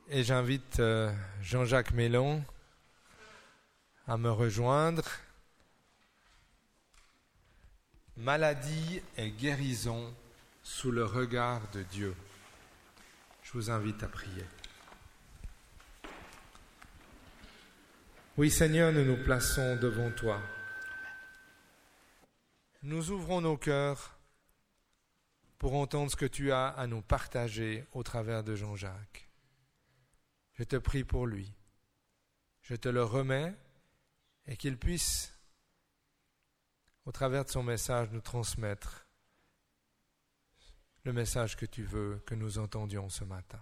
Et j'invite Jean-Jacques Mélon à me rejoindre. Maladie et guérison sous le regard de Dieu. Je vous invite à prier. Oui, Seigneur, nous nous plaçons devant toi. Nous ouvrons nos cœurs pour entendre ce que tu as à nous partager au travers de Jean-Jacques. Je te prie pour lui. Je te le remets et qu'il puisse, au travers de son message, nous transmettre le message que tu veux que nous entendions ce matin.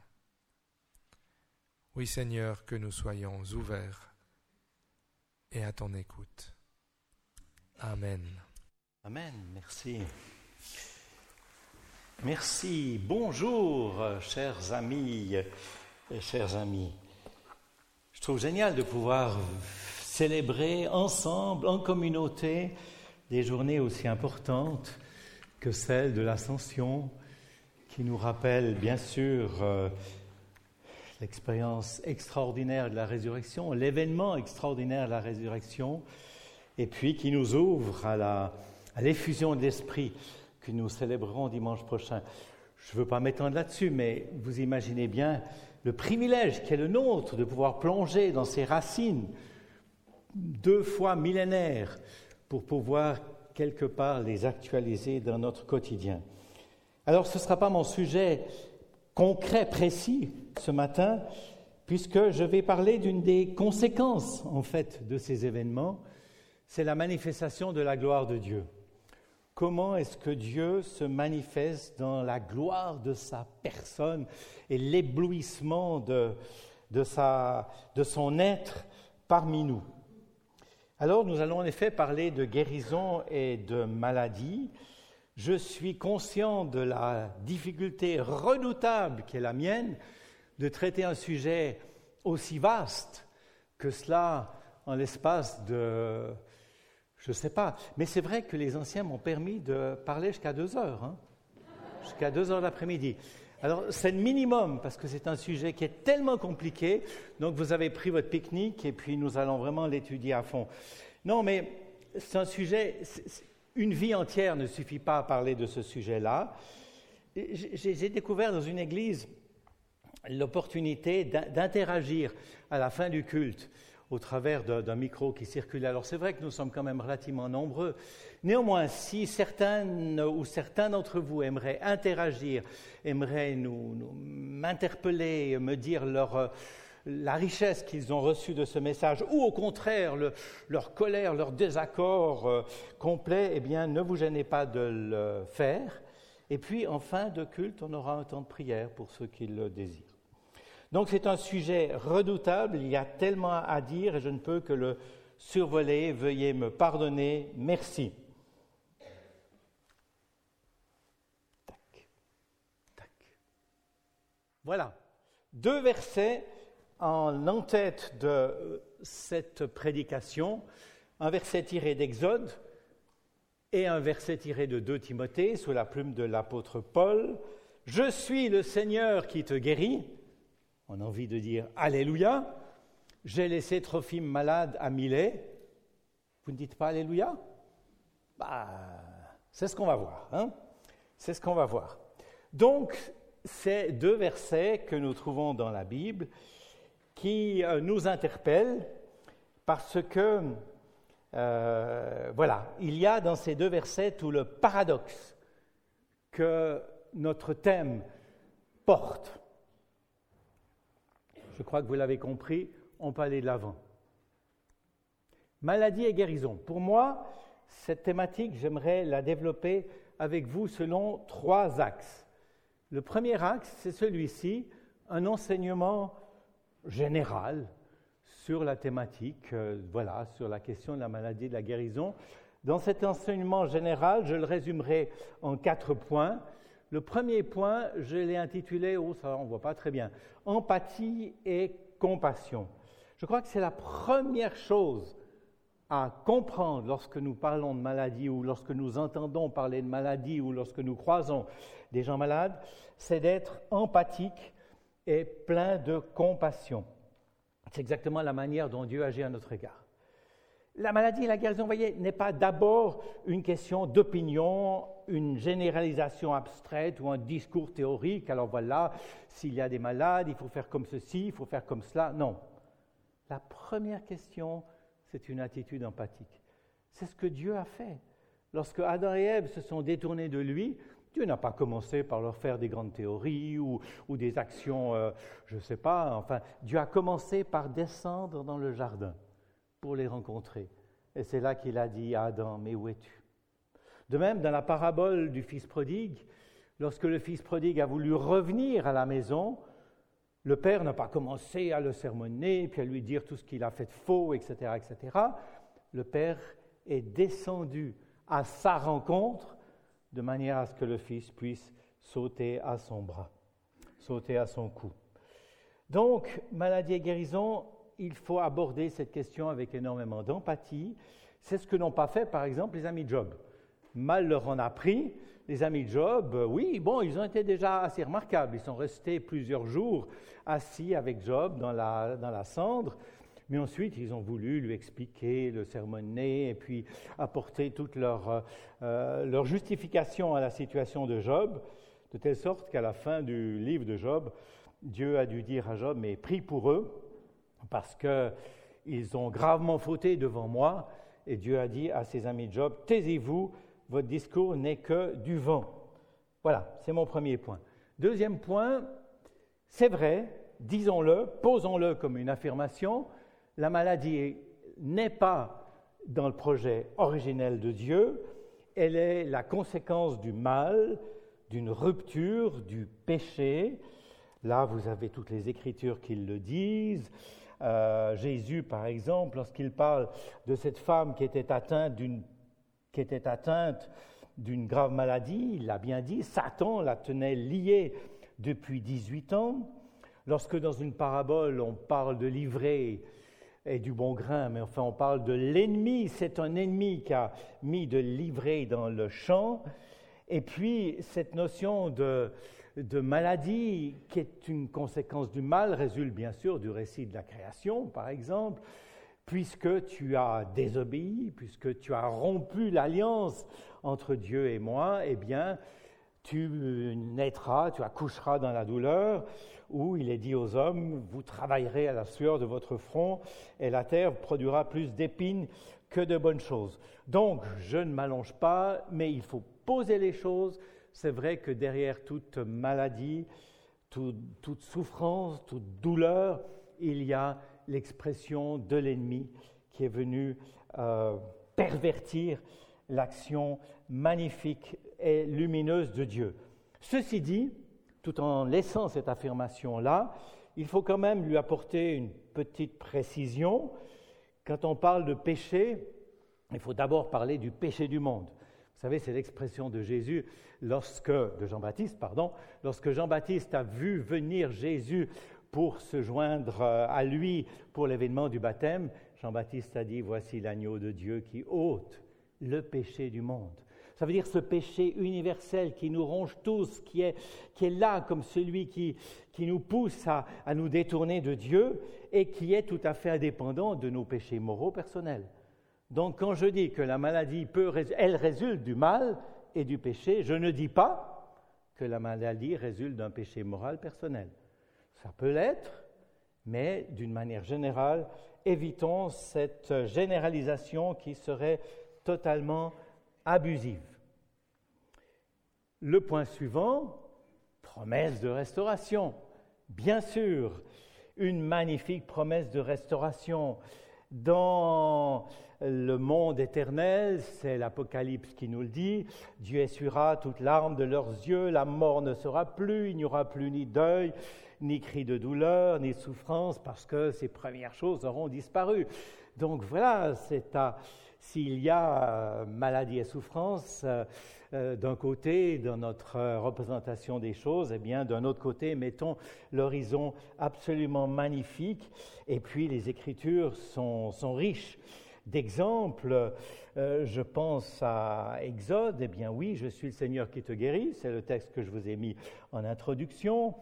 Oui, Seigneur, que nous soyons ouverts et à ton écoute. Amen. Amen, merci. Merci, bonjour, chers amis et chers amis. Je trouve génial de pouvoir célébrer ensemble, en communauté, des journées aussi importantes que celle de l'Ascension, qui nous rappelle bien sûr l'expérience extraordinaire de la résurrection, l'événement extraordinaire de la résurrection, et puis qui nous ouvre à l'effusion de l'Esprit que nous célébrerons dimanche prochain. Je ne veux pas m'étendre là-dessus, mais vous imaginez bien le privilège qui est le nôtre de pouvoir plonger dans ces racines 2 fois millénaires pour pouvoir quelque part les actualiser dans notre quotidien. Alors ce ne sera pas mon sujet concret, précis ce matin, puisque je vais parler d'une des conséquences en fait de ces événements, c'est la manifestation de la gloire de Dieu. Comment est-ce que Dieu se manifeste dans la gloire de sa personne et l'éblouissement de son être parmi nous? Alors, nous allons en effet parler de guérison et de maladie. Je suis conscient de la difficulté redoutable qui est la mienne de traiter un sujet aussi vaste que cela en l'espace de... Je ne sais pas, mais c'est vrai que les anciens m'ont permis de parler jusqu'à 2 heures, jusqu'à 2 heures l'après-midi. Alors, c'est le minimum, parce que c'est un sujet qui est tellement compliqué, donc vous avez pris votre pique-nique et puis nous allons vraiment l'étudier à fond. Non, mais c'est un sujet, une vie entière ne suffit pas à parler de ce sujet-là. J'ai découvert dans une église l'opportunité d'interagir à la fin du culte au travers d'un micro qui circule. Alors c'est vrai que nous sommes quand même relativement nombreux. Néanmoins, si certaines ou certains d'entre vous aimeraient interagir, aimeraient m'interpeller, me dire la richesse qu'ils ont reçue de ce message, ou au contraire leur colère, leur désaccord complet, eh bien ne vous gênez pas de le faire. Et puis en fin de culte, on aura un temps de prière pour ceux qui le désirent. Donc c'est un sujet redoutable, il y a tellement à dire et je ne peux que le survoler. Veuillez me pardonner, merci. Tac, tac. Voilà, 2 versets en en-tête de cette prédication, un verset tiré d'Exode et un verset tiré de 2 Timothée sous la plume de l'apôtre Paul. « Je suis le Seigneur qui te guérit ». On a envie de dire « Alléluia ». J'ai laissé Trophime malade à Milet. Vous ne dites pas « Alléluia » ? C'est ce qu'on va voir. C'est ce qu'on va voir. Donc, ces 2 versets que nous trouvons dans la Bible qui nous interpellent parce que, il y a dans ces 2 versets tout le paradoxe que notre thème porte. Je crois que vous l'avez compris, on peut aller de l'avant. Maladie et guérison. Pour moi, cette thématique, j'aimerais la développer avec vous selon 3 axes. Le premier axe, c'est celui-ci, un enseignement général sur la thématique, sur la question de la maladie et de la guérison. Dans cet enseignement général, je le résumerai en 4 points. Le premier point, je l'ai intitulé, ça on ne voit pas très bien, « Empathie et compassion ». Je crois que c'est la première chose à comprendre lorsque nous parlons de maladie ou lorsque nous entendons parler de maladie ou lorsque nous croisons des gens malades, c'est d'être empathique est plein de compassion. C'est exactement la manière dont Dieu agit à notre égard. La maladie et la guérison, vous voyez, n'est pas d'abord une question d'opinion, une généralisation abstraite ou un discours théorique. Alors voilà, s'il y a des malades, il faut faire comme ceci, il faut faire comme cela. Non. La première question, c'est une attitude empathique. C'est ce que Dieu a fait. Lorsque Adam et Ève se sont détournés de lui, Dieu n'a pas commencé par leur faire des grandes théories ou des actions, je ne sais pas. Enfin, Dieu a commencé par descendre dans le jardin pour les rencontrer. Et c'est là qu'il a dit à Adam, mais où es-tu? De même, dans la parabole du fils prodigue, lorsque le fils prodigue a voulu revenir à la maison, le père n'a pas commencé à le sermonner, puis à lui dire tout ce qu'il a fait de faux, etc., etc. Le père est descendu à sa rencontre, de manière à ce que le fils puisse sauter à son bras, sauter à son cou. Donc, maladie et guérison, il faut aborder cette question avec énormément d'empathie. C'est ce que n'ont pas fait, par exemple, les amis de Job. Mal leur en a pris. Les amis de Job, oui, bon, ils ont été déjà assez remarquables. Ils sont restés plusieurs jours assis avec Job dans la cendre. Mais ensuite, ils ont voulu lui expliquer, le sermonner, et puis apporter toute leur justification à la situation de Job, de telle sorte qu'à la fin du livre de Job, Dieu a dû dire à Job, mais prie pour eux, parce qu'ils ont gravement fauté devant moi, et Dieu a dit à ses amis de Job, taisez-vous, votre discours n'est que du vent. Voilà, c'est mon premier point. Deuxième point, c'est vrai, disons-le, posons-le comme une affirmation, la maladie n'est pas dans le projet originel de Dieu, elle est la conséquence du mal, d'une rupture, du péché. Là, vous avez toutes les Écritures qui le disent. Jésus, par exemple, lorsqu'il parle de cette femme qui était atteinte d'une grave maladie, il l'a bien dit, Satan la tenait liée depuis 18 ans. Lorsque dans une parabole, on parle de l'ivraie et du bon grain, mais enfin on parle de l'ennemi, c'est un ennemi qui a mis de l'ivraie dans le champ. Et puis cette notion de maladie qui est une conséquence du mal résulte bien sûr du récit de la création, par exemple. Puisque tu as désobéi, puisque tu as rompu l'alliance entre Dieu et moi, eh bien, tu naîtras, tu accoucheras dans la douleur, où il est dit aux hommes, vous travaillerez à la sueur de votre front, et la terre produira plus d'épines que de bonnes choses. Donc, je ne m'allonge pas, mais il faut poser les choses. C'est vrai que derrière toute maladie, toute souffrance, toute douleur, il y a l'expression de l'ennemi qui est venu pervertir l'action magnifique et lumineuse de Dieu. Ceci dit, tout en laissant cette affirmation-là, il faut quand même lui apporter une petite précision. Quand on parle de péché, il faut d'abord parler du péché du monde. Vous savez, c'est l'expression de Jésus, de Jean-Baptiste, lorsque Jean-Baptiste a vu venir Jésus pour se joindre à lui pour l'événement du baptême, Jean-Baptiste a dit, voici l'agneau de Dieu qui ôte le péché du monde. Ça veut dire ce péché universel qui nous ronge tous, qui est là comme celui qui nous pousse à nous détourner de Dieu et qui est tout à fait indépendant de nos péchés moraux personnels. Donc quand je dis que la maladie elle résulte du mal et du péché, je ne dis pas que la maladie résulte d'un péché moral personnel. Ça peut l'être, mais d'une manière générale, évitons cette généralisation qui serait totalement abusive. Le point suivant, promesse de restauration. Bien sûr, une magnifique promesse de restauration. Dans le monde éternel, c'est l'Apocalypse qui nous le dit, Dieu essuiera toute larme de leurs yeux, la mort ne sera plus, il n'y aura plus ni deuil, ni cri de douleur, ni souffrance, parce que ces premières choses auront disparu. Donc voilà, s'il y a maladie et souffrance d'un côté, dans notre représentation des choses, eh bien d'un autre côté, mettons l'horizon absolument magnifique. Et puis les Écritures sont riches d'exemples. Je pense à Exode, eh bien oui, je suis le Seigneur qui te guérit, c'est le texte que je vous ai mis en introduction.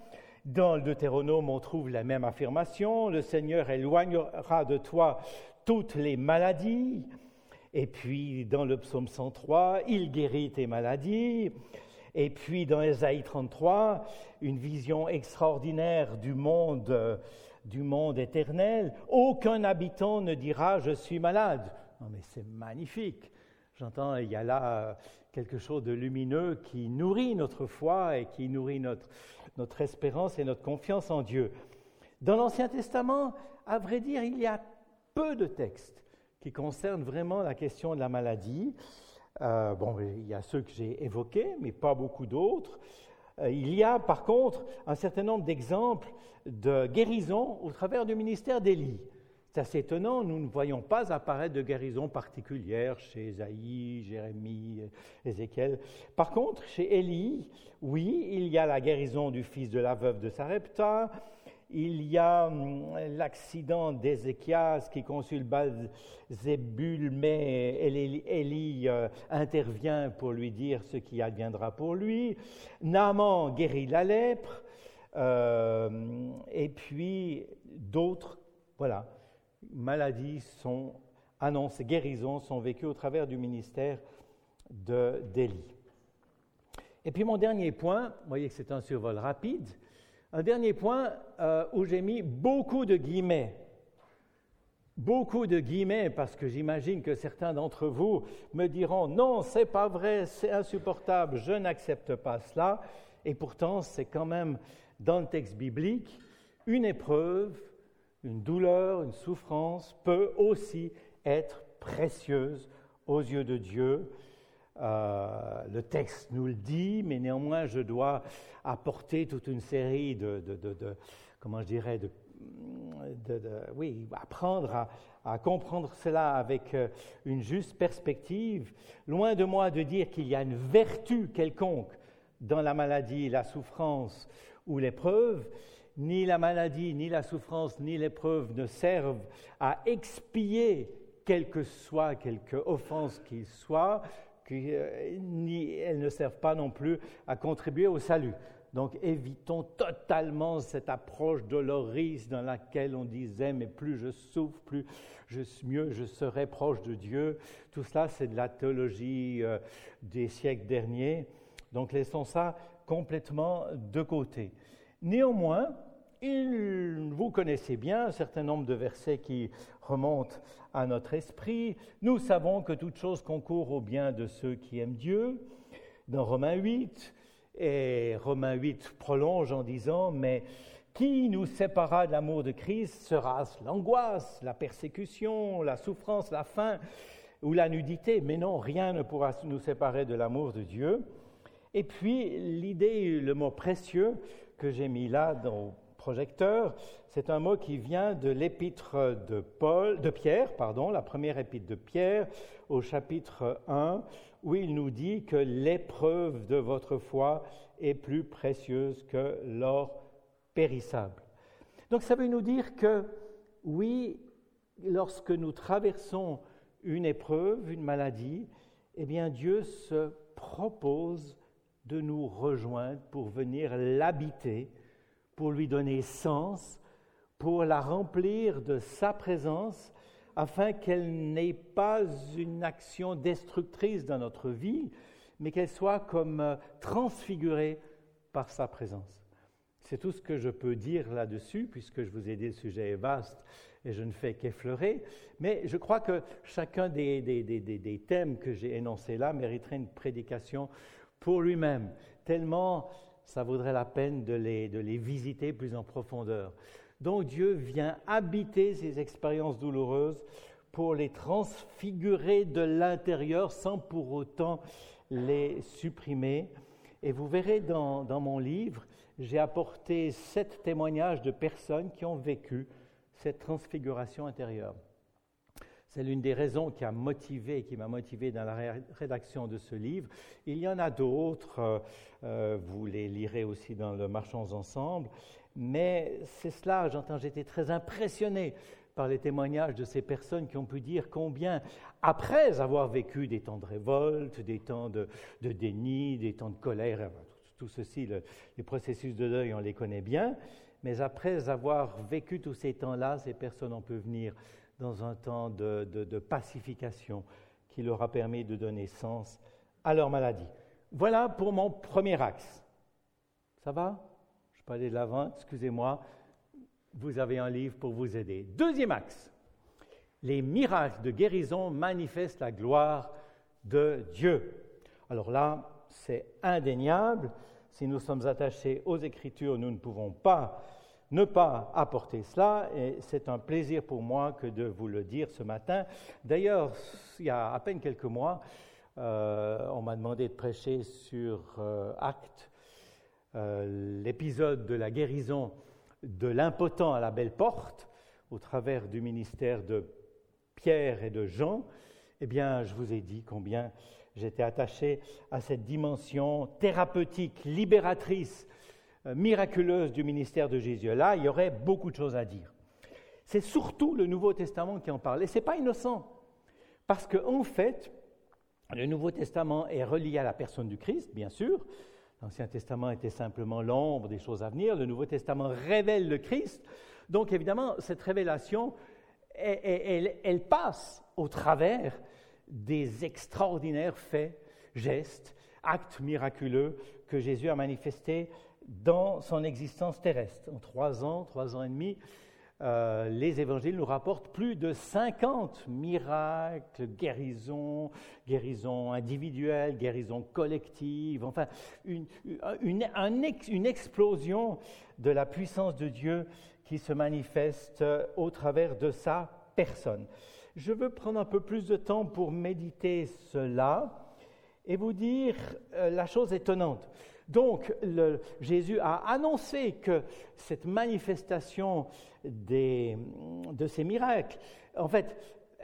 Dans le Deutéronome, on trouve la même affirmation. Le Seigneur éloignera de toi toutes les maladies. Et puis, dans le psaume 103, il guérit tes maladies. Et puis, dans Ésaïe 33, une vision extraordinaire du monde éternel. Aucun habitant ne dira « je suis malade ». Non, mais c'est magnifique. J'entends, il y a là quelque chose de lumineux qui nourrit notre foi et qui nourrit notre espérance et notre confiance en Dieu. Dans l'Ancien Testament, à vrai dire, il y a peu de textes qui concernent vraiment la question de la maladie. Il y a ceux que j'ai évoqués, mais pas beaucoup d'autres. Il y a par contre un certain nombre d'exemples de guérison au travers du ministère d'Élie. C'est assez étonnant, nous ne voyons pas apparaître de guérison particulière chez Ésaïe, Jérémie, Ézéchiel. Par contre, chez Élie, oui, il y a la guérison du fils de la veuve de Sarepta, il y a l'accident d'Ézéchias qui consulte Baal-Zébul, mais Élie intervient pour lui dire ce qui adviendra pour lui. Naaman guérit la lèpre, et puis d'autres, voilà. Maladies sont annoncées, guérisons sont vécues au travers du ministère d'Élie. Et puis mon dernier point, vous voyez que c'est un survol rapide, un dernier point où j'ai mis beaucoup de guillemets. Beaucoup de guillemets parce que j'imagine que certains d'entre vous me diront « Non, c'est pas vrai, c'est insupportable, je n'accepte pas cela ». Et pourtant, c'est quand même dans le texte biblique une épreuve, une douleur, une souffrance peut aussi être précieuse aux yeux de Dieu. Le texte nous le dit, mais néanmoins je dois apporter toute une série apprendre à comprendre cela avec une juste perspective. Loin de moi de dire qu'il y a une vertu quelconque dans la maladie, la souffrance ou l'épreuve. Ni la maladie, ni la souffrance, ni l'épreuve ne servent à expier quelque offense qu'il soit, ni elles ne servent pas non plus à contribuer au salut. Donc évitons totalement cette approche doloriste dans laquelle on disait « mais plus je souffre, mieux je serai proche de Dieu ». Tout cela, c'est de la théologie des siècles derniers. Donc laissons ça complètement de côté. Néanmoins, vous connaissez bien un certain nombre de versets qui remontent à notre esprit. Nous savons que toute chose concourt au bien de ceux qui aiment Dieu. Dans Romains 8, et Romains 8 prolonge en disant « Mais qui nous séparera de l'amour de Christ? Sera-ce l'angoisse, la persécution, la souffrance, la faim ou la nudité? Mais non, rien ne pourra nous séparer de l'amour de Dieu. » Et puis, l'idée, le mot précieux que j'ai mis là dans le projecteur, c'est un mot qui vient de l'épître de Pierre, la première épître de Pierre, au chapitre 1, où il nous dit que l'épreuve de votre foi est plus précieuse que l'or périssable. Donc, ça veut nous dire que, oui, lorsque nous traversons une épreuve, une maladie, eh bien, Dieu se propose de nous rejoindre pour venir l'habiter, pour lui donner sens, pour la remplir de sa présence, afin qu'elle n'ait pas une action destructrice dans notre vie, mais qu'elle soit comme transfigurée par sa présence. C'est tout ce que je peux dire là-dessus, puisque je vous ai dit le sujet est vaste et je ne fais qu'effleurer, mais je crois que chacun des thèmes que j'ai énoncés là mériterait une prédication pour lui-même, tellement ça vaudrait la peine de les visiter plus en profondeur. Donc Dieu vient habiter ces expériences douloureuses pour les transfigurer de l'intérieur sans pour autant les supprimer. Et vous verrez dans mon livre, j'ai apporté 7 témoignages de personnes qui ont vécu cette transfiguration intérieure. C'est l'une des raisons qui m'a motivé dans la rédaction de ce livre. Il y en a d'autres, vous les lirez aussi dans le Marchons ensemble, mais c'est cela, j'étais très impressionné par les témoignages de ces personnes qui ont pu dire combien, après avoir vécu des temps de révolte, des temps de déni, des temps de colère, tout ceci, les processus de deuil, on les connaît bien, mais après avoir vécu tous ces temps-là, ces personnes, on peut venir dans un temps de pacification qui leur a permis de donner sens à leur maladie. Voilà pour mon premier axe. Ça va? Je peux aller de l'avant, excusez-moi. Vous avez un livre pour vous aider. Deuxième axe. Les miracles de guérison manifestent la gloire de Dieu. Alors là, c'est indéniable. Si nous sommes attachés aux Écritures, nous ne pouvons pas ne pas apporter cela. Et c'est un plaisir pour moi que de vous le dire ce matin. D'ailleurs, il y a à peine quelques mois, on m'a demandé de prêcher sur Actes, l'épisode de la guérison de l'impotent à la belle porte, au travers du ministère de Pierre et de Jean. Eh bien, je vous ai dit combien j'étais attaché à cette dimension thérapeutique, libératrice, miraculeuse du ministère de Jésus. Là, il y aurait beaucoup de choses à dire. C'est surtout le Nouveau Testament qui en parle. Et ce n'est pas innocent, parce qu'en fait, le Nouveau Testament est relié à la personne du Christ, bien sûr. L'Ancien Testament était simplement l'ombre des choses à venir. Le Nouveau Testament révèle le Christ. Donc, évidemment, cette révélation, elle passe au travers des extraordinaires faits, gestes, actes miraculeux que Jésus a manifestés dans son existence terrestre. En 3 ans et demi, les évangiles nous rapportent plus de 50 miracles, guérisons individuelles, guérisons collectives, enfin une explosion de la puissance de Dieu qui se manifeste au travers de sa personne. Je veux prendre un peu plus de temps pour méditer cela et vous dire la chose étonnante. Donc, Jésus a annoncé que cette manifestation de ces miracles, en fait,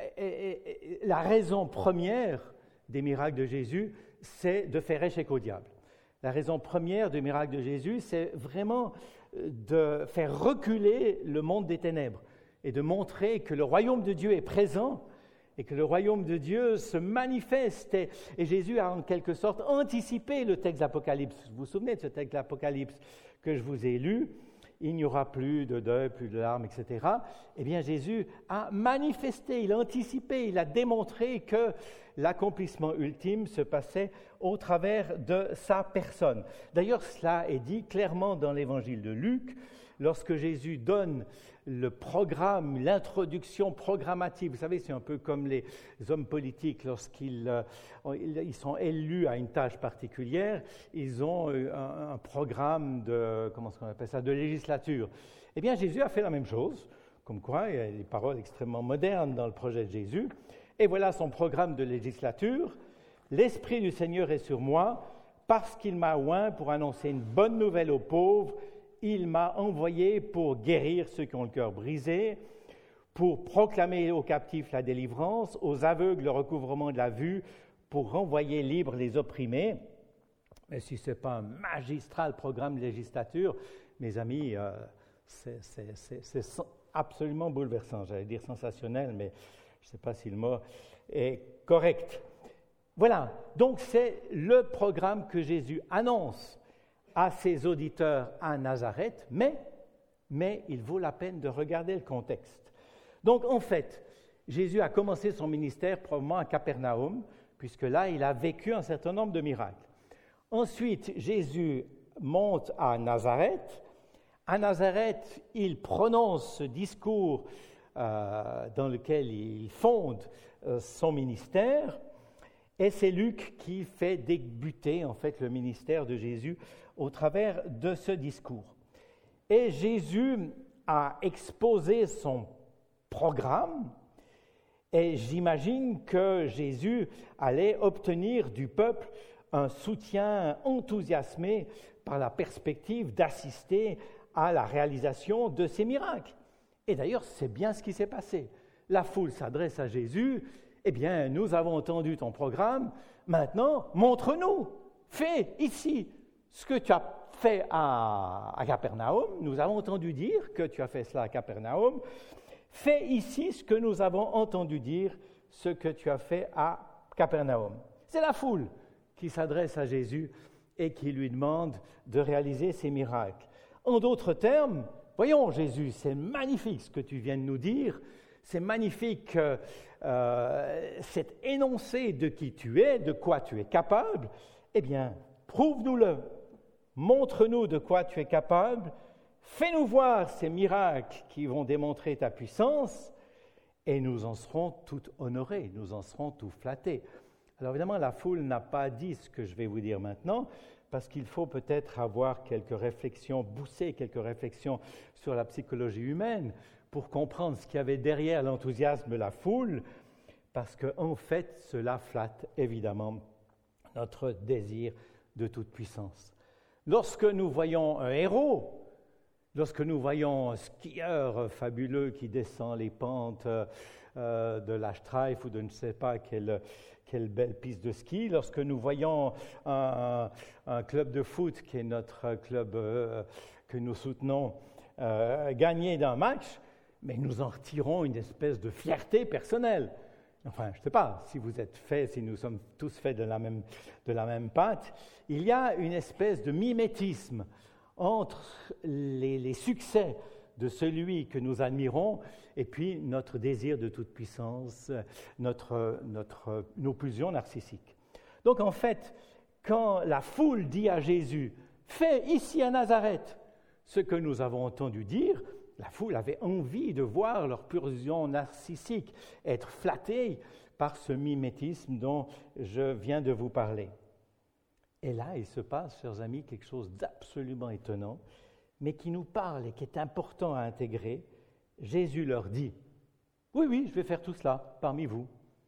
la raison première des miracles de Jésus, c'est de faire échec au diable. La raison première du miracle de Jésus, c'est vraiment de faire reculer le monde des ténèbres et de montrer que le royaume de Dieu est présent et que le royaume de Dieu se manifeste. Et Jésus a en quelque sorte anticipé le texte d'Apocalypse. Vous vous souvenez de ce texte d'Apocalypse que je vous ai lu? Il n'y aura plus de deuil, plus de larmes, etc. Eh bien, Jésus a manifesté, il a anticipé, il a démontré que l'accomplissement ultime se passait au travers de sa personne. D'ailleurs, cela est dit clairement dans l'évangile de Luc, lorsque Jésus donne le programme, l'introduction programmatique. Vous savez, c'est un peu comme les hommes politiques, lorsqu'ils sont élus à une tâche particulière, ils ont un programme de législature. Eh bien, Jésus a fait la même chose, comme quoi il y a des paroles extrêmement modernes dans le projet de Jésus. Et voilà son programme de législature. « L'Esprit du Seigneur est sur moi, parce qu'il m'a oint pour annoncer une bonne nouvelle aux pauvres. Il m'a envoyé pour guérir ceux qui ont le cœur brisé, pour proclamer aux captifs la délivrance, aux aveugles le recouvrement de la vue, pour renvoyer libres les opprimés. » Mais si ce n'est pas un magistral programme de législature, mes amis, c'est absolument bouleversant. J'allais dire sensationnel, mais je ne sais pas si le mot est correct. Voilà, donc c'est le programme que Jésus annonce à ses auditeurs à Nazareth, mais il vaut la peine de regarder le contexte. Donc en fait, Jésus a commencé son ministère probablement à Capernaum, puisque là, il a vécu un certain nombre de miracles. Ensuite, Jésus monte à Nazareth. À Nazareth, il prononce ce discours dans lequel il fonde son ministère. Et c'est Luc qui fait débuter en fait le ministère de Jésus au travers de ce discours. Et Jésus a exposé son programme, et j'imagine que Jésus allait obtenir du peuple un soutien enthousiasmé par la perspective d'assister à la réalisation de ces miracles. Et d'ailleurs, c'est bien ce qui s'est passé. La foule s'adresse à Jésus. Eh bien, nous avons entendu ton programme, maintenant, montre-nous, fais ici ce que tu as fait à Capernaum. Nous avons entendu dire que tu as fait cela à Capernaum. Fais ici ce que nous avons entendu dire, ce que tu as fait à Capernaum. C'est la foule qui s'adresse à Jésus et qui lui demande de réaliser ces miracles. En d'autres termes, voyons Jésus, c'est magnifique ce que tu viens de nous dire, c'est magnifique cet énoncé de qui tu es, de quoi tu es capable. Eh bien, prouve-nous-le, montre-nous de quoi tu es capable, fais-nous voir ces miracles qui vont démontrer ta puissance, et nous en serons tout honorés, nous en serons tout flattés. Alors évidemment, la foule n'a pas dit ce que je vais vous dire maintenant, parce qu'il faut peut-être avoir quelques réflexions, bousser quelques réflexions sur la psychologie humaine pour comprendre ce qu'il y avait derrière l'enthousiasme de la foule, parce qu'en fait, cela flatte évidemment notre désir de toute puissance. Lorsque nous voyons un héros, lorsque nous voyons un skieur fabuleux qui descend les pentes de la Streif ou de ne sais pas quelle belle piste de ski, lorsque nous voyons un club de foot qui est notre club que nous soutenons gagner d'un match, mais nous en retirons une espèce de fierté personnelle. Enfin, je ne sais pas si vous êtes faits, si nous sommes tous faits de la même pâte. Il y a une espèce de mimétisme entre les succès de celui que nous admirons et puis notre désir de toute puissance, nos pulsions narcissiques. Donc en fait, quand la foule dit à Jésus « Fais ici à Nazareth ce que nous avons entendu dire », la foule avait envie de voir leur pulsion narcissique être flattée par ce mimétisme dont je viens de vous parler. Et là, il se passe, chers amis, quelque chose d'absolument étonnant, mais qui nous parle et qui est important à intégrer. Jésus leur dit, « Oui, je vais faire tout cela parmi vous. »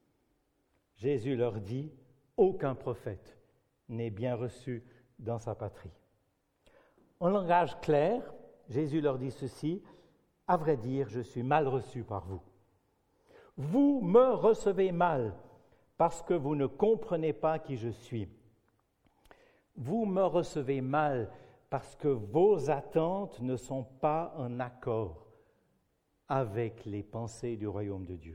Jésus leur dit, « Aucun prophète n'est bien reçu dans sa patrie. » En langage clair, Jésus leur dit ceci, « À vrai dire, je suis mal reçu par vous. Vous me recevez mal parce que vous ne comprenez pas qui je suis. Vous me recevez mal parce que vos attentes ne sont pas en accord avec les pensées du royaume de Dieu. »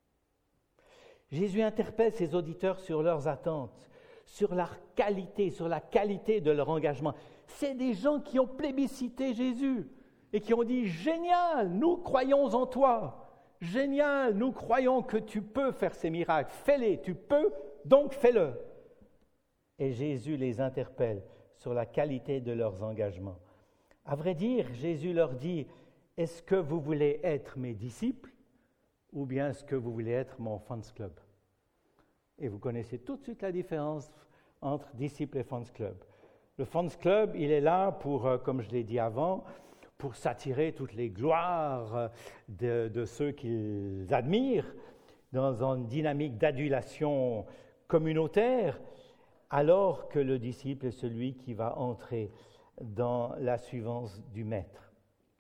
Jésus interpelle ses auditeurs sur leurs attentes, sur leur qualité, sur la qualité de leur engagement. C'est des gens qui ont plébiscité Jésus et qui ont dit « Génial, nous croyons en toi. Génial, nous croyons que tu peux faire ces miracles. Fais-les, tu peux, donc fais-le. » Et Jésus les interpelle sur la qualité de leurs engagements. À vrai dire, Jésus leur dit, est-ce que vous voulez être mes disciples ou bien est-ce que vous voulez être mon fans club? Et vous connaissez tout de suite la différence entre disciples et fans club. Le fans club, il est là pour, comme je l'ai dit avant, pour s'attirer toutes les gloires de ceux qu'ils admirent dans une dynamique d'adulation communautaire, alors que le disciple est celui qui va entrer dans la suivance du Maître.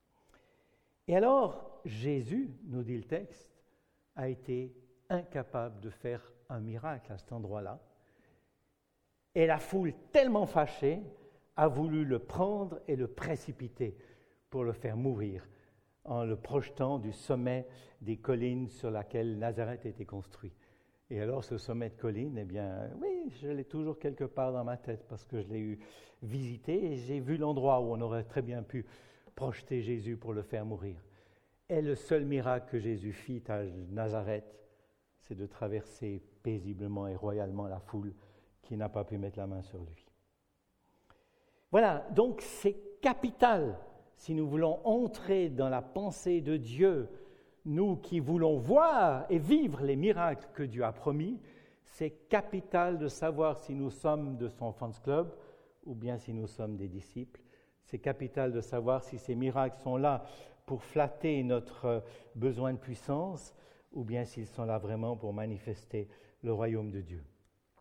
Et alors, Jésus, nous dit le texte, a été incapable de faire un miracle à cet endroit-là. Et la foule, tellement fâchée, a voulu le prendre et le précipiter pour le faire mourir, en le projetant du sommet des collines sur lesquelles Nazareth était construit. Et alors, ce sommet de colline, eh bien, oui, je l'ai toujours quelque part dans ma tête parce que je l'ai eu visité et j'ai vu l'endroit où on aurait très bien pu projeter Jésus pour le faire mourir. Et le seul miracle que Jésus fit à Nazareth, c'est de traverser paisiblement et royalement la foule qui n'a pas pu mettre la main sur lui. Voilà, donc c'est capital si nous voulons entrer dans la pensée de Dieu. Nous qui voulons voir et vivre les miracles que Dieu a promis, c'est capital de savoir si nous sommes de son fans club ou bien si nous sommes des disciples. C'est capital de savoir si ces miracles sont là pour flatter notre besoin de puissance ou bien s'ils sont là vraiment pour manifester le royaume de Dieu.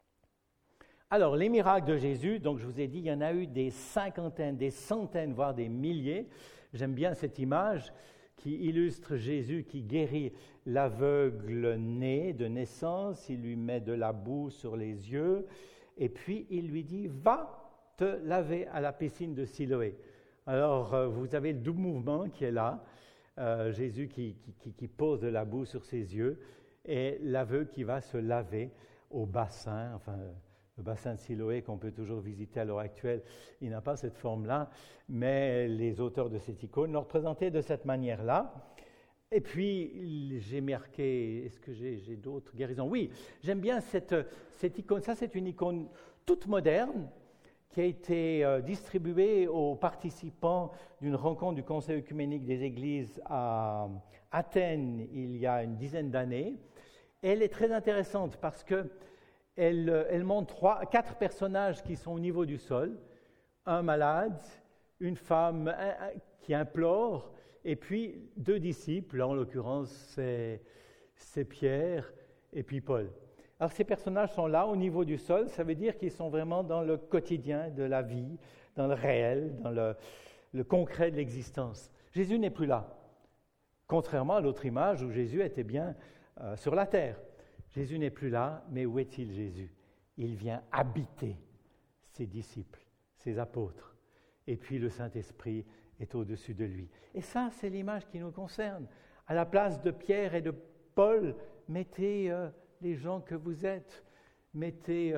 Alors, les miracles de Jésus, donc je vous ai dit, il y en a eu des cinquantaines, des centaines, voire des milliers. J'aime bien cette image qui illustre Jésus qui guérit l'aveugle né de naissance, il lui met de la boue sur les yeux, et puis il lui dit « Va te laver à la piscine de Siloé ». Alors, vous avez le double mouvement qui est là, Jésus qui pose de la boue sur ses yeux, et l'aveugle qui va se laver au bassin, enfin, Le bassin de Siloé, qu'on peut toujours visiter à l'heure actuelle, il n'a pas cette forme-là, mais les auteurs de cette icône l'ont représenté de cette manière-là. Et puis, j'ai marqué, est-ce que j'ai d'autres guérisons? Oui, j'aime bien cette icône. Ça, c'est une icône toute moderne qui a été distribuée aux participants d'une rencontre du Conseil œcuménique des Églises à Athènes il y a une dizaine d'années. Elle est très intéressante parce qu'elle montre 4 personnages qui sont au niveau du sol, un malade, une femme qui implore, et puis 2 disciples, en l'occurrence c'est Pierre et puis Paul. Alors ces personnages sont là au niveau du sol, ça veut dire qu'ils sont vraiment dans le quotidien de la vie, dans le réel, dans le concret de l'existence. Jésus n'est plus là, contrairement à l'autre image où Jésus était bien sur la terre. Jésus n'est plus là, mais où est-il Jésus? Il vient habiter ses disciples, ses apôtres, et puis le Saint-Esprit est au-dessus de lui. Et ça, c'est l'image qui nous concerne. À la place de Pierre et de Paul, mettez les gens que vous êtes. Mettez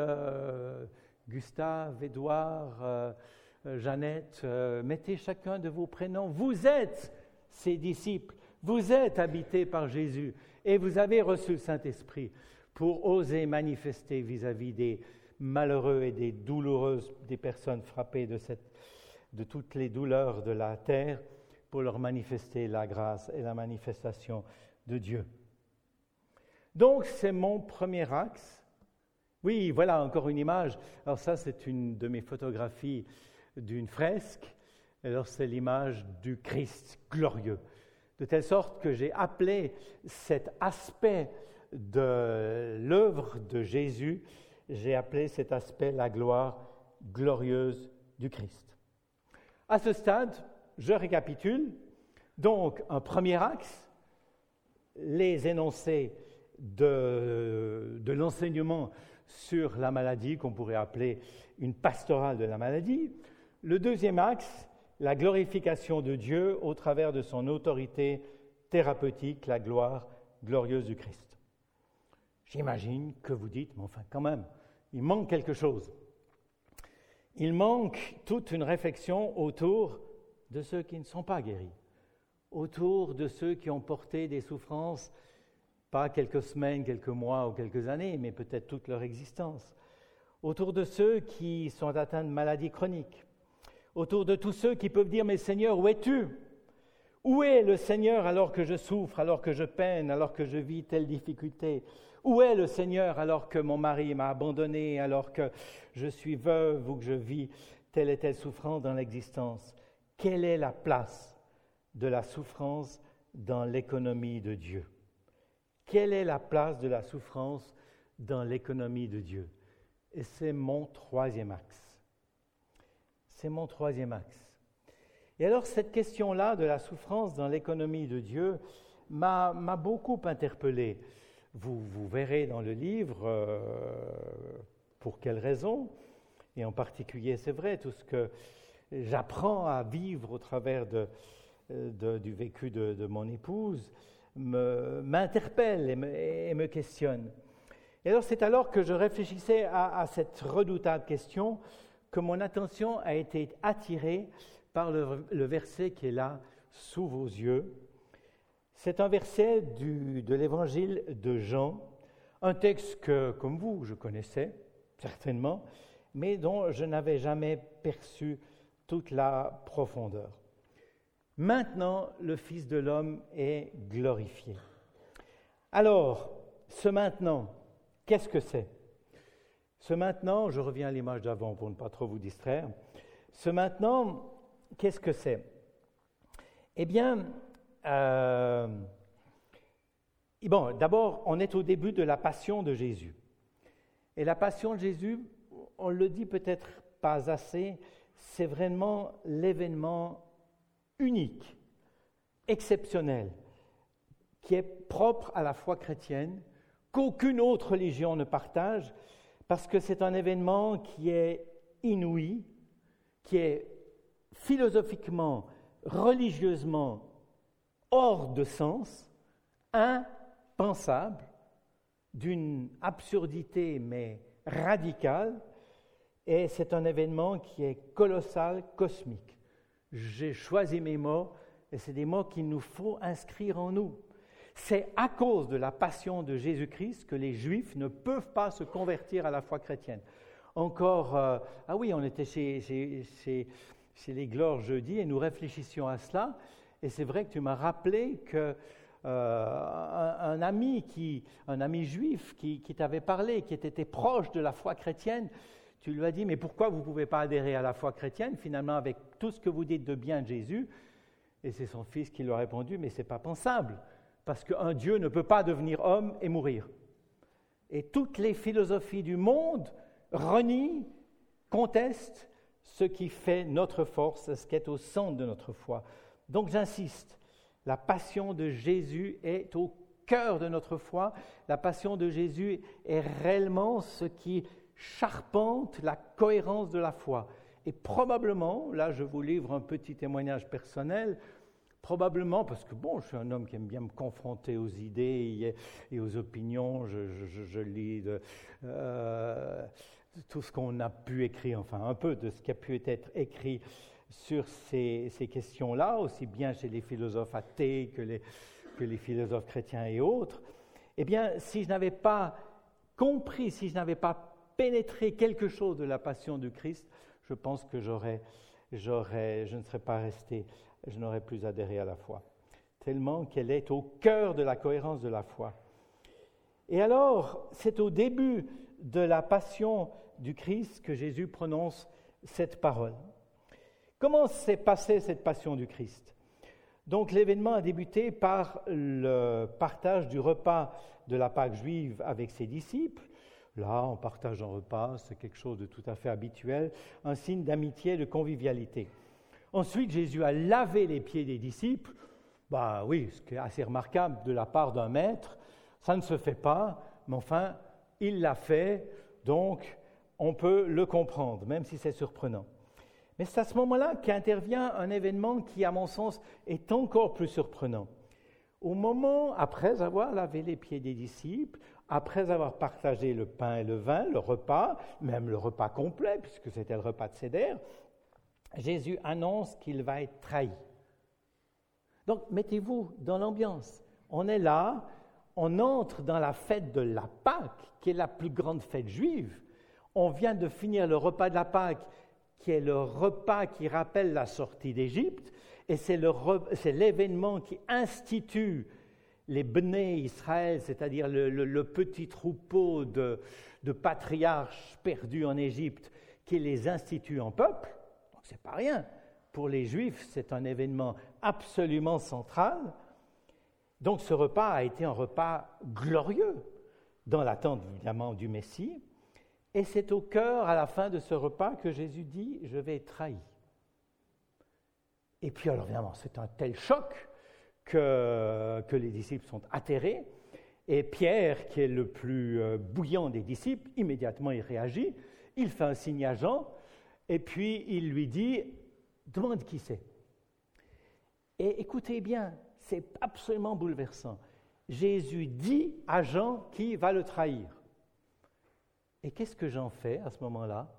Gustave, Édouard, Jeannette, mettez chacun de vos prénoms. Vous êtes ses disciples, vous êtes habités par Jésus et vous avez reçu le Saint-Esprit pour oser manifester vis-à-vis des malheureux et des douloureuses, des personnes frappées de toutes les douleurs de la terre, pour leur manifester la grâce et la manifestation de Dieu. Donc, c'est mon premier axe. Oui, voilà encore une image. Alors ça, c'est une de mes photographies d'une fresque. Alors, c'est l'image du Christ glorieux. De telle sorte que j'ai appelé cet aspect de l'œuvre de Jésus, j'ai appelé cet aspect la gloire glorieuse du Christ. À ce stade, je récapitule. Donc, un premier axe, les énoncés de l'enseignement sur la maladie, qu'on pourrait appeler une pastorale de la maladie. Le deuxième axe, la glorification de Dieu au travers de son autorité thérapeutique, la gloire glorieuse du Christ. J'imagine que vous dites, mais enfin quand même, il manque quelque chose. Il manque toute une réflexion autour de ceux qui ne sont pas guéris, autour de ceux qui ont porté des souffrances, pas quelques semaines, quelques mois ou quelques années, mais peut-être toute leur existence, autour de ceux qui sont atteints de maladies chroniques, autour de tous ceux qui peuvent dire « Mais Seigneur, où es-tu ? Où est le Seigneur alors que je souffre, alors que je peine, alors que je vis telle difficulté ? Où est le Seigneur alors que mon mari m'a abandonné, alors que je suis veuve ou que je vis telle et telle souffrance dans l'existence ? Quelle est la place de la souffrance dans l'économie de Dieu ? Quelle est la place de la souffrance dans l'économie de Dieu ? Et c'est mon troisième axe. C'est mon troisième axe. Et alors cette question-là de la souffrance dans l'économie de Dieu m'a beaucoup interpellé. Vous verrez dans le livre pour quelles raisons, et en particulier, c'est vrai, tout ce que j'apprends à vivre au travers du vécu de mon épouse m'interpelle et me questionne. Et alors c'est alors que je réfléchissais à cette redoutable question que mon attention a été attirée par le verset qui est là, sous vos yeux. C'est un verset de l'évangile de Jean, un texte que, comme vous, je connaissais certainement, mais dont je n'avais jamais perçu toute la profondeur. Maintenant, le Fils de l'homme est glorifié. Alors, ce maintenant, qu'est-ce que c'est ? Ce maintenant, je reviens à l'image d'avant pour ne pas trop vous distraire. Ce maintenant, qu'est-ce que c'est ? Eh bien, d'abord, on est au début de la passion de Jésus. Et la passion de Jésus, on le dit peut-être pas assez, c'est vraiment l'événement unique, exceptionnel, qui est propre à la foi chrétienne, qu'aucune autre religion ne partage, parce que c'est un événement qui est inouï, qui est philosophiquement, religieusement hors de sens, impensable, d'une absurdité mais radicale, Et c'est un événement qui est colossal, cosmique. J'ai choisi mes mots, et c'est des mots qu'il nous faut inscrire en nous. C'est à cause de la passion de Jésus-Christ que les Juifs ne peuvent pas se convertir à la foi chrétienne. Encore, on était chez les Glores jeudi et nous réfléchissions à cela. Et c'est vrai que tu m'as rappelé que un ami juif qui t'avait parlé, qui était proche de la foi chrétienne, tu lui as dit, mais pourquoi vous ne pouvez pas adhérer à la foi chrétienne, finalement, avec tout ce que vous dites de bien de Jésus? Et c'est son fils qui lui a répondu, mais ce n'est pas pensable, parce qu'un Dieu ne peut pas devenir homme et mourir. Et toutes les philosophies du monde renient, contestent ce qui fait notre force, ce qui est au centre de notre foi. Donc j'insiste, la passion de Jésus est au cœur de notre foi. La passion de Jésus est réellement ce qui charpente la cohérence de la foi. Et probablement, là je vous livre un petit témoignage personnel, probablement, parce que je suis un homme qui aime bien me confronter aux idées et aux opinions, je lis tout ce qu'on a pu écrire, enfin un peu de ce qui a pu être écrit sur ces questions-là, aussi bien chez les philosophes athées que les philosophes chrétiens et autres. Eh bien, si je n'avais pas compris, si je n'avais pas pénétré quelque chose de la passion du Christ, je pense que je ne serais pas resté, je n'aurais plus adhéré à la foi. Tellement qu'elle est au cœur de la cohérence de la foi. Et alors, c'est au début de la passion du Christ que Jésus prononce cette parole. Comment s'est passée cette passion du Christ? Donc l'événement a débuté par le partage du repas de la Pâque juive avec ses disciples. Là, on partage un repas, c'est quelque chose de tout à fait habituel, un signe d'amitié et de convivialité. Ensuite, Jésus a lavé les pieds des disciples. Ce qui est assez remarquable de la part d'un maître, ça ne se fait pas, mais enfin, il l'a fait, donc on peut le comprendre, même si c'est surprenant. Mais c'est à ce moment-là qu'intervient un événement qui, à mon sens, est encore plus surprenant. Au moment, après avoir lavé les pieds des disciples, après avoir partagé le pain et le vin, le repas, même le repas complet, puisque c'était le repas de Seder, Jésus annonce qu'il va être trahi. Donc, mettez-vous dans l'ambiance. On est là, on entre dans la fête de la Pâque, qui est la plus grande fête juive. On vient de finir le repas de la Pâque, qui est le repas qui rappelle la sortie d'Égypte, et c'est l'événement qui institue les Bnei Israël, c'est-à-dire le petit troupeau de patriarches perdus en Égypte, qui les institue en peuple. Donc c'est pas rien. Pour les Juifs, c'est un événement absolument central. Donc ce repas a été un repas glorieux, dans l'attente évidemment du Messie. Et c'est au cœur, à la fin de ce repas, que Jésus dit « Je vais être trahi ». Et puis alors évidemment, c'est un tel choc que les disciples sont atterrés. Et Pierre, qui est le plus bouillant des disciples, immédiatement il réagit. Il fait un signe à Jean, et puis il lui dit « Demande qui c'est ». Et écoutez bien, c'est absolument bouleversant. Jésus dit à Jean qui va le trahir. Et qu'est-ce que Jean fait à ce moment-là?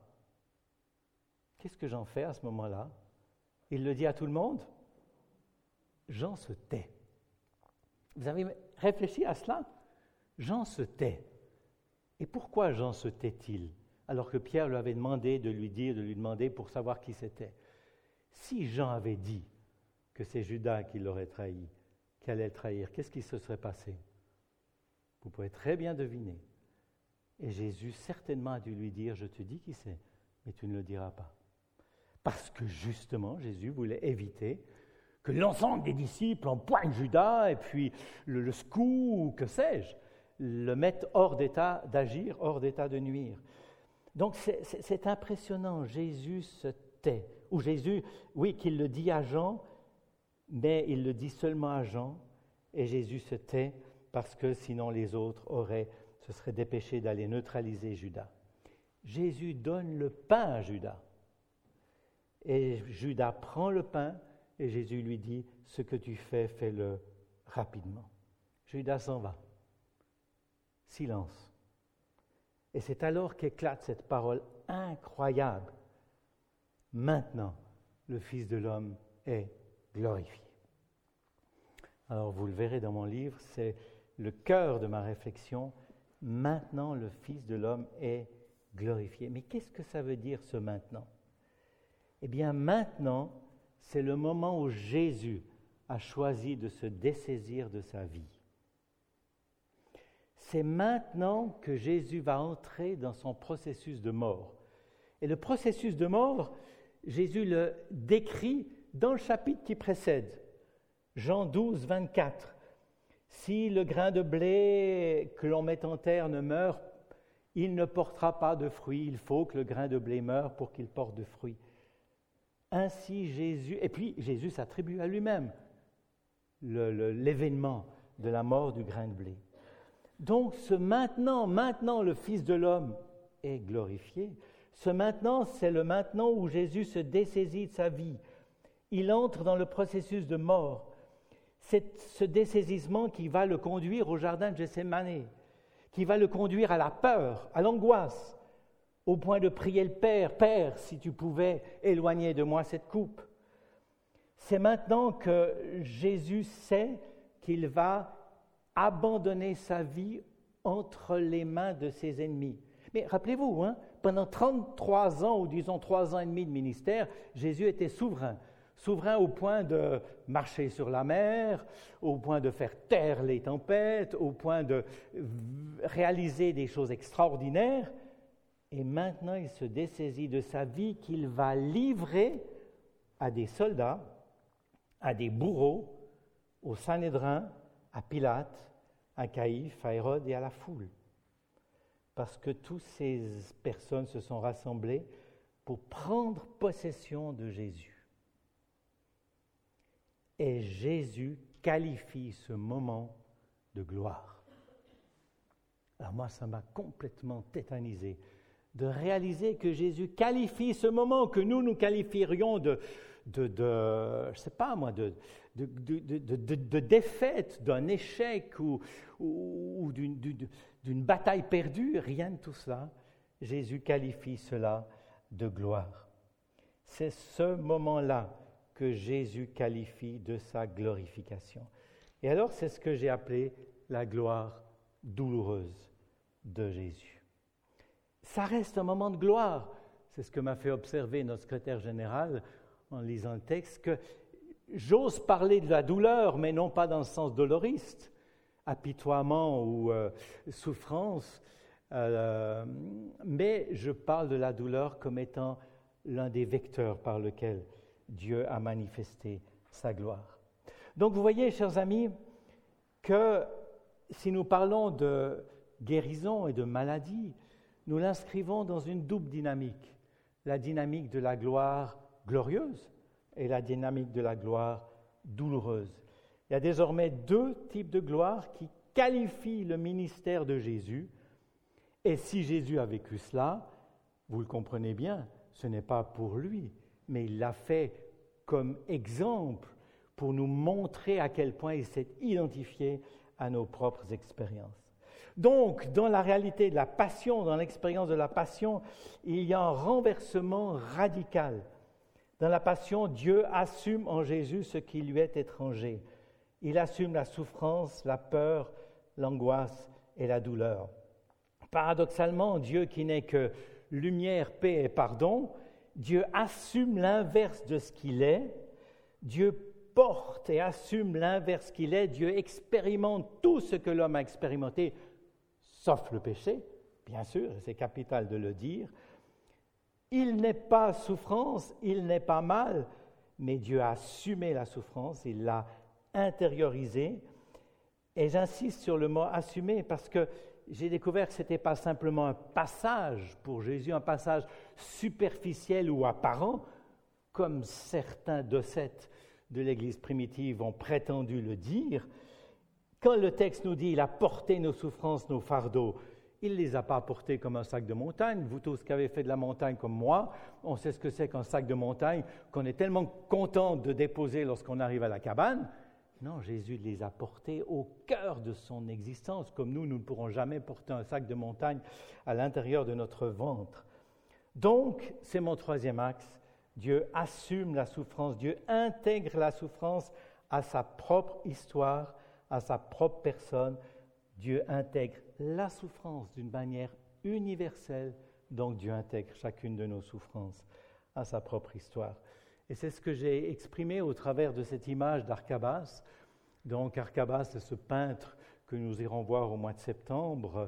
Il le dit à tout le monde? Jean se tait. Vous avez réfléchi à cela? Jean se tait. Et pourquoi Jean se tait-il? Alors que Pierre lui avait demandé de lui demander pour savoir qui c'était. Si Jean avait dit que c'est Judas qui l'aurait trahi, qui allait le trahir, qu'est-ce qui se serait passé? Vous pouvez très bien deviner. Et Jésus certainement a dû lui dire, je te dis qui c'est, mais tu ne le diras pas. Parce que justement, Jésus voulait éviter que l'ensemble des disciples empoignent Judas et puis le secouent, ou que sais-je, le mettent hors d'état d'agir, hors d'état de nuire. Donc c'est impressionnant, Jésus se tait. Ou Jésus, oui, qu'il le dit à Jean, mais il le dit seulement à Jean, et Jésus se tait parce que sinon les autres se seraient dépêchés d'aller neutraliser Judas. Jésus donne le pain à Judas. Et Judas prend le pain, et Jésus lui dit, ce que tu fais, fais-le rapidement. Judas s'en va. Silence. Et c'est alors qu'éclate cette parole incroyable. Maintenant, le Fils de l'homme est glorifié. Alors vous le verrez dans mon livre, c'est le cœur de ma réflexion. Maintenant, le Fils de l'homme est glorifié. Mais qu'est-ce que ça veut dire ce maintenant? Eh bien, maintenant, c'est le moment où Jésus a choisi de se dessaisir de sa vie. C'est maintenant que Jésus va entrer dans son processus de mort. Et le processus de mort, Jésus le décrit dans le chapitre qui précède, Jean 12, 24. Si le grain de blé que l'on met en terre ne meurt, il ne portera pas de fruits. Il faut que le grain de blé meure pour qu'il porte de fruits. Ainsi Jésus, et puis Jésus s'attribue à lui-même l'événement de la mort du grain de blé. Donc ce maintenant le Fils de l'homme est glorifié. Ce maintenant, c'est le maintenant où Jésus se dessaisit de sa vie. Il entre dans le processus de mort. C'est ce dessaisissement qui va le conduire au jardin de Gethsémani, qui va le conduire à la peur, à l'angoisse, au point de prier le Père, « Père, si tu pouvais éloigner de moi cette coupe ». C'est maintenant que Jésus sait qu'il va abandonner sa vie entre les mains de ses ennemis. Mais rappelez-vous, pendant 33 ans, ou disons 3 ans et demi de ministère, Jésus était souverain. Souverain au point de marcher sur la mer, au point de faire taire les tempêtes, au point de réaliser des choses extraordinaires. Et maintenant, il se dessaisit de sa vie qu'il va livrer à des soldats, à des bourreaux, au Sanhédrin, à Pilate, à Caïphe, à Hérode et à la foule. Parce que toutes ces personnes se sont rassemblées pour prendre possession de Jésus. Et Jésus qualifie ce moment de gloire. Alors moi, ça m'a complètement tétanisé de réaliser que Jésus qualifie ce moment que nous qualifierions de défaite, d'un échec ou d'une bataille perdue. Rien de tout cela. Jésus qualifie cela de gloire. C'est ce moment-là que Jésus qualifie de sa glorification. Et alors, c'est ce que j'ai appelé la gloire douloureuse de Jésus. Ça reste un moment de gloire. C'est ce que m'a fait observer notre secrétaire général en lisant le texte, que j'ose parler de la douleur, mais non pas dans le sens doloriste, apitoiement ou souffrance, mais je parle de la douleur comme étant l'un des vecteurs par lequel Dieu a manifesté sa gloire. Donc vous voyez, chers amis, que si nous parlons de guérison et de maladie, nous l'inscrivons dans une double dynamique, la dynamique de la gloire glorieuse et la dynamique de la gloire douloureuse. Il y a désormais 2 types de gloire qui qualifient le ministère de Jésus. Et si Jésus a vécu cela, vous le comprenez bien, ce n'est pas pour lui, mais il l'a fait comme exemple pour nous montrer à quel point il s'est identifié à nos propres expériences. Donc, dans la réalité de la passion, dans l'expérience de la passion, il y a un renversement radical. Dans la passion, Dieu assume en Jésus ce qui lui est étranger. Il assume la souffrance, la peur, l'angoisse et la douleur. Paradoxalement, Dieu qui n'est que lumière, paix et pardon, Dieu assume l'inverse de ce qu'il est. Dieu porte et assume l'inverse qu'il est. Dieu expérimente tout ce que l'homme a expérimenté, sauf le péché, bien sûr, c'est capital de le dire. Il n'est pas souffrance, il n'est pas mal, mais Dieu a assumé la souffrance, il l'a intériorisée. Et j'insiste sur le mot « assumer » parce que j'ai découvert que ce n'était pas simplement un passage pour Jésus, un passage superficiel ou apparent, comme certains docètes de l'Église primitive ont prétendu le dire. Quand le texte nous dit « il a porté nos souffrances, nos fardeaux », il ne les a pas portés comme un sac de montagne. Vous tous qui avez fait de la montagne comme moi, on sait ce que c'est qu'un sac de montagne, qu'on est tellement content de déposer lorsqu'on arrive à la cabane, Non, Jésus les a portés au cœur de son existence, comme nous ne pourrons jamais porter un sac de montagne à l'intérieur de notre ventre. Donc, c'est mon troisième axe, Dieu assume la souffrance, Dieu intègre la souffrance à sa propre histoire, à sa propre personne. Dieu intègre la souffrance d'une manière universelle, donc Dieu intègre chacune de nos souffrances à sa propre histoire. Et c'est ce que j'ai exprimé au travers de cette image d'Arcabas. Donc Arcabas, c'est ce peintre que nous irons voir au mois de septembre,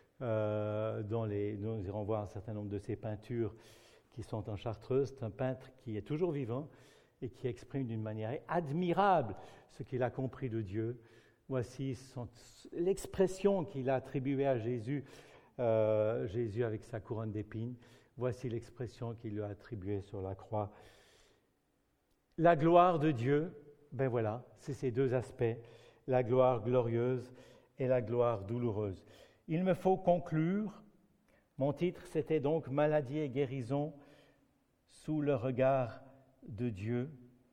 nous irons voir un certain nombre de ses peintures qui sont en chartreuse. C'est un peintre qui est toujours vivant et qui exprime d'une manière admirable ce qu'il a compris de Dieu. Voici l'expression qu'il a attribuée à Jésus, Jésus avec sa couronne d'épines. Voici l'expression qu'il lui a attribuée sur la croix. La gloire de Dieu, ben voilà, c'est ces deux aspects, la gloire glorieuse et la gloire douloureuse. Il me faut conclure. Mon titre, c'était donc « Maladie et guérison sous le regard de Dieu ».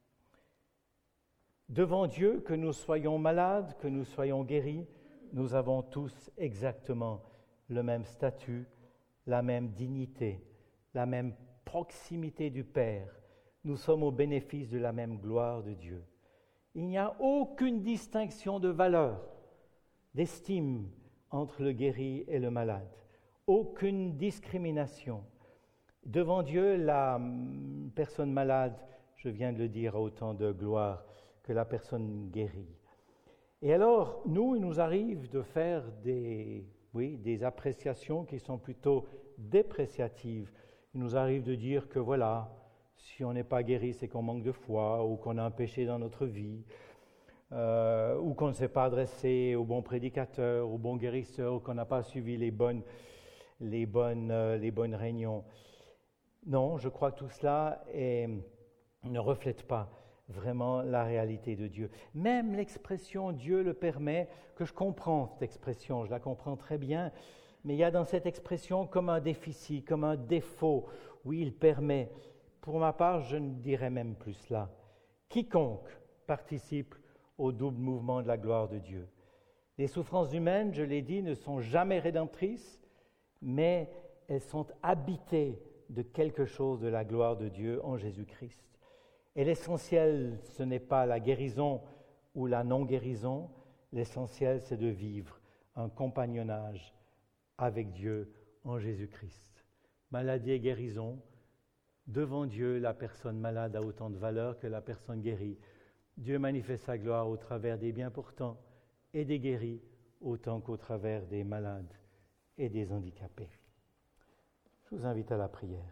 Devant Dieu, que nous soyons malades, que nous soyons guéris, nous avons tous exactement le même statut, la même dignité, la même proximité du Père. Nous sommes au bénéfice de la même gloire de Dieu. Il n'y a aucune distinction de valeur, d'estime entre le guéri et le malade. Aucune discrimination. Devant Dieu, la personne malade, je viens de le dire, a autant de gloire que la personne guérie. Et alors, il nous arrive de faire des appréciations qui sont plutôt dépréciatives. Il nous arrive de dire que voilà, si on n'est pas guéri, c'est qu'on manque de foi, ou qu'on a un péché dans notre vie, ou qu'on ne s'est pas adressé au bon prédicateur, au bon guérisseur, ou qu'on n'a pas suivi les bonnes réunions. Non, je crois que tout cela ne reflète pas vraiment la réalité de Dieu. Même l'expression « Dieu le permet », que je comprends cette expression, je la comprends très bien, mais il y a dans cette expression comme un déficit, comme un défaut. Oui, il permet. Pour ma part, je ne dirais même plus cela. Quiconque participe au double mouvement de la gloire de Dieu. Les souffrances humaines, je l'ai dit, ne sont jamais rédemptrices, mais elles sont habitées de quelque chose de la gloire de Dieu en Jésus-Christ. Et l'essentiel, ce n'est pas la guérison ou la non-guérison, l'essentiel, c'est de vivre un compagnonnage avec Dieu en Jésus-Christ. Maladie et guérison, devant Dieu, la personne malade a autant de valeur que la personne guérie. Dieu manifeste sa gloire au travers des bien portants et des guéris, autant qu'au travers des malades et des handicapés. Je vous invite à la prière.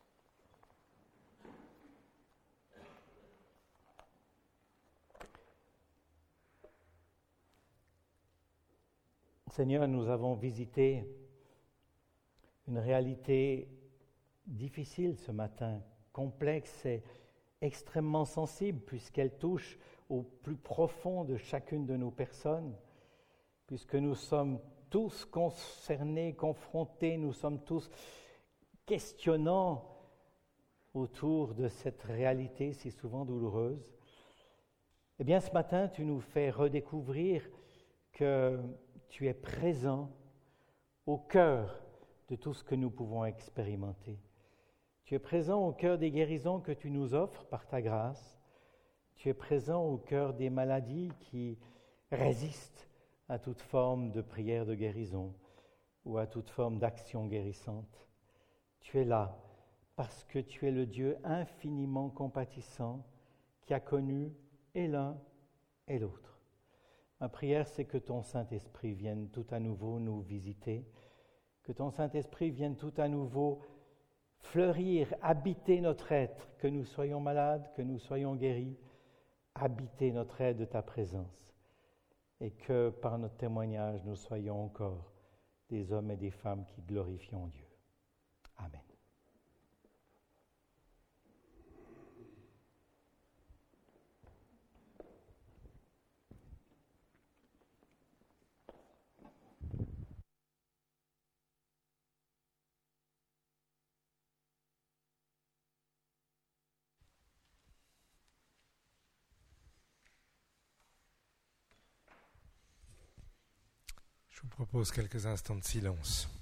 Seigneur, nous avons visité une réalité difficile ce matin, complexe et extrêmement sensible, puisqu'elle touche au plus profond de chacune de nos personnes, puisque nous sommes tous concernés, confrontés, nous sommes tous questionnants autour de cette réalité si souvent douloureuse. Eh bien, ce matin, tu nous fais redécouvrir que tu es présent au cœur de tout ce que nous pouvons expérimenter. Tu es présent au cœur des guérisons que tu nous offres par ta grâce. Tu es présent au cœur des maladies qui résistent à toute forme de prière de guérison ou à toute forme d'action guérissante. Tu es là parce que tu es le Dieu infiniment compatissant qui a connu et l'un et l'autre. Ma prière, c'est que ton Saint-Esprit vienne tout à nouveau nous visiter, que ton Saint-Esprit vienne tout à nouveau fleurir, habiter notre être, que nous soyons malades, que nous soyons guéris, habiter notre être de ta présence, et que par notre témoignage, nous soyons encore des hommes et des femmes qui glorifions Dieu. Amen. Je propose quelques instants de silence.